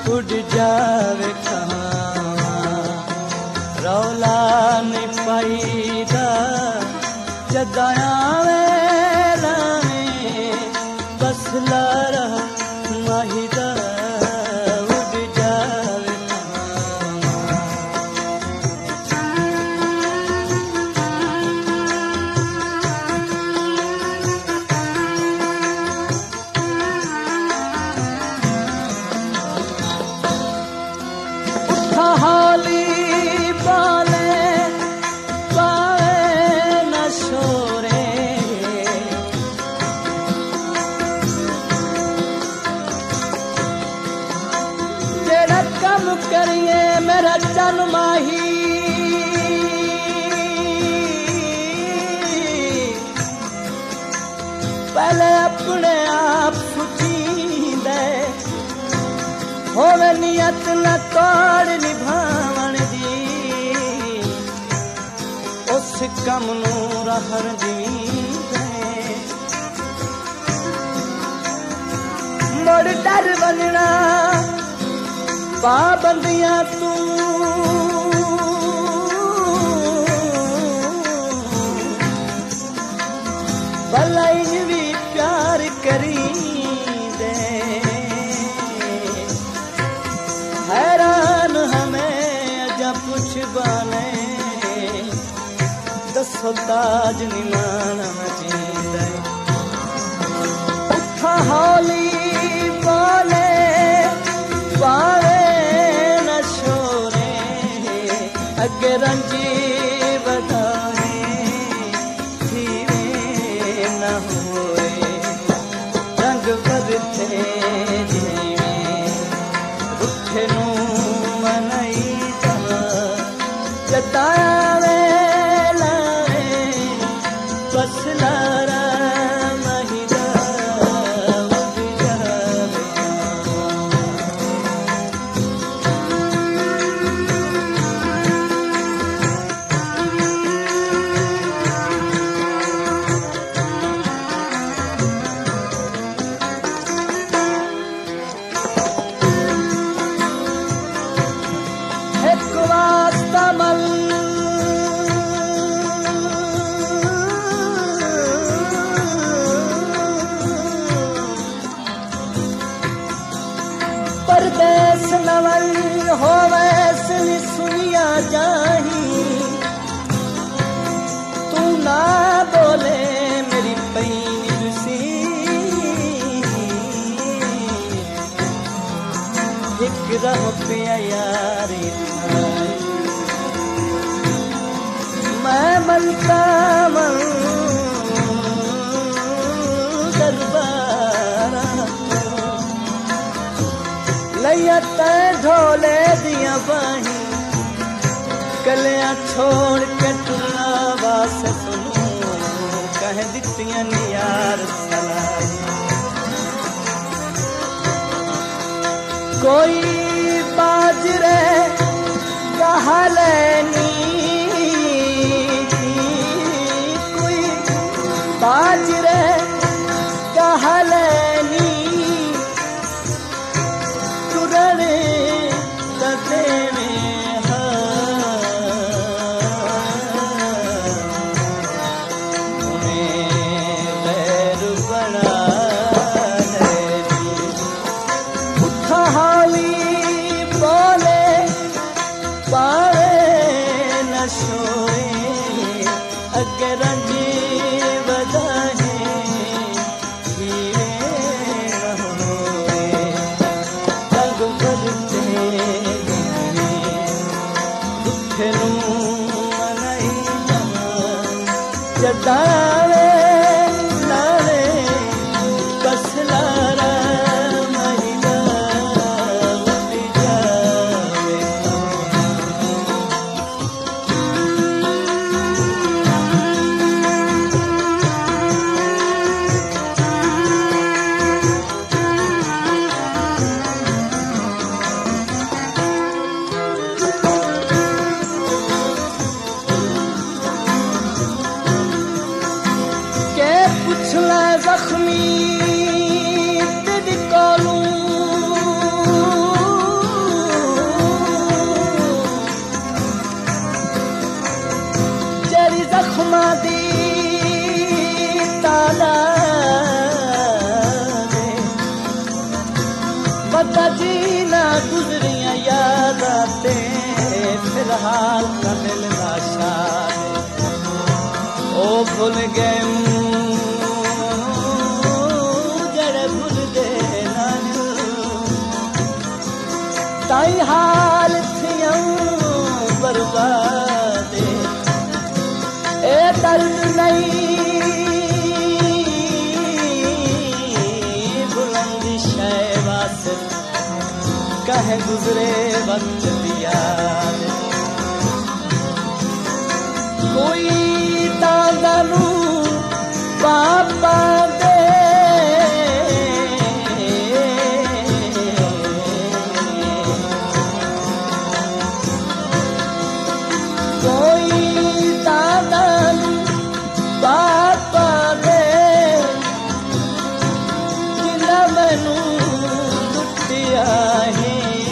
उड़ जावे कहाँ रौला नहीं पाईदा जदाया वेला में बस लारा माहिदा उड़ जावे उठा हाली बाले पावे न शोरे जेड़ा कम करिए मेरा जन माही पहले अपने आप सुखी दे होवे नियत न तोड़ निभावण दी उस कम नू रहन दी मोड़ डर बनना पाबंदियां तू भलाई भी प्यार करी दे हैरान हमें अजा पुछ बाने दसो ताज निमाना जींदे उठा हौली बोले पावे न शोरे अगे रंजी बधाए धीरे न होए रंग बदते उठे नू मनाई जा जताया वेला बस लारा महिदा उड़ जावे एक वास्ता मल परदेस नवल होवे सनी सुनिया जाही तू ना बोले मेरी पैनी रुसी एक रह पे यारी मैं मलता मन दरबारा लैया तैं ढोले दिया बाही कलियां छोड़ के टुरना वासे सुनू कह दित्तियां नी यार सलाई कोई बाजरे कहा लेनी कोई बाजरे कहा लेनी तुरने कदे में पैर बड़ा उठा हाली बोले पावे न सोए अगे रंजी बधाए जदावे लारे बस लारा महिदा उड़ जावे हसीना गुजरियां यादां फिलहाल का दिल लाशा ओ भूल गए जड़े भूल दे ताई हाल थियां बर्बाद ए दर्द नहीं बुलंदी शहवास कहे गुजरे वक्त दिया कोई तांदानू पापा दे कोई तांदानू पापा दे जिन्ना मैनू लुटिया है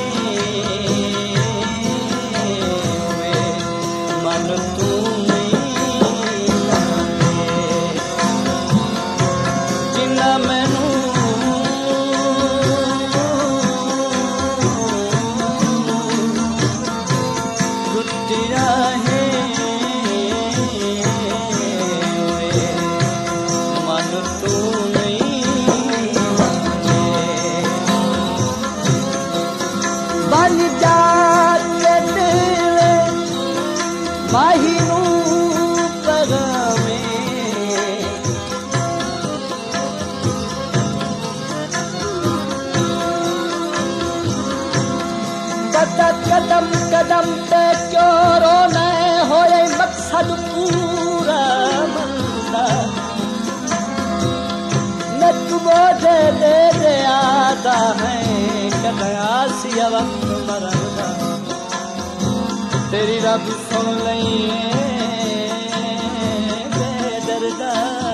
मन तू माहिनू पगामे कदम कदम पे क्यों रोना होए मकसद पूरा मंदा न तुझे दे आता है कदयासिया वक्त मरदा तेरी रब सुन लइए बेदर्दा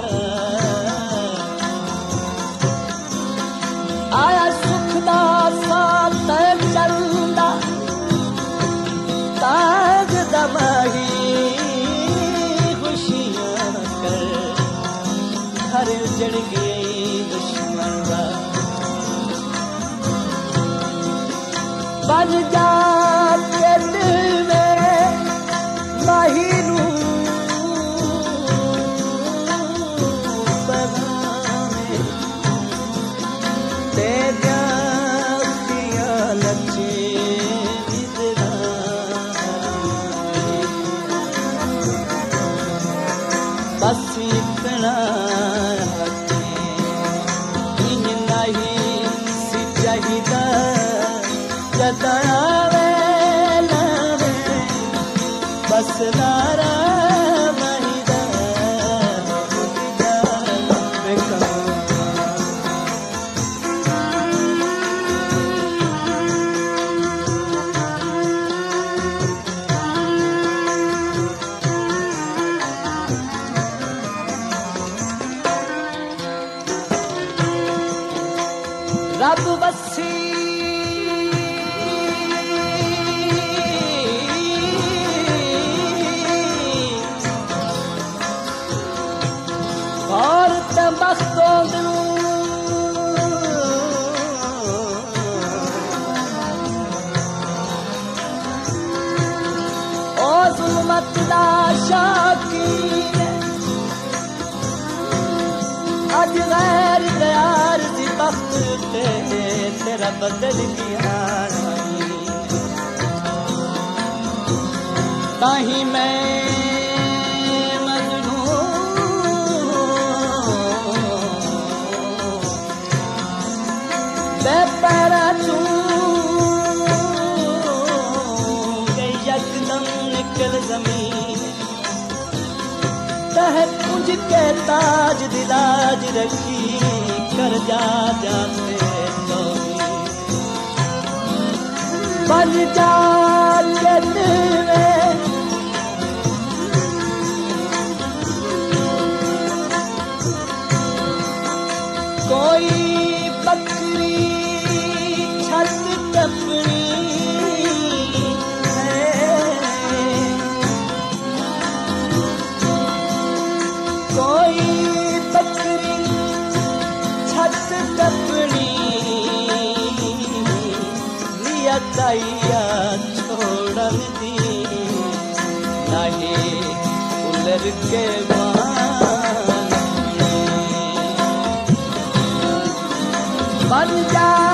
आया सुख दा साथ चलदा ताज दमाही खुशियां कर घर उजड़ गई दुश्मन दा बज जा के दिल माहिनू पगामे ते दिया लचे बस इतना इन नहीं सी चाहिदा जतावे बस दारा महिदा रब बसी और तमस्तों ओ जुल्मत दा शाकीन अज गैर गयार दी बख्त ते तेरा बदल गया ताही मैं पैरा तू यकदम निकल जमीन तह कुछ के ताज दिलाज रखी कर जा जाते तो बन जा के दिल कोई बकरी छत टपनी है कोई बकरी छत टपनी रजाइया छोड़न दी नहीं उलर के बन जा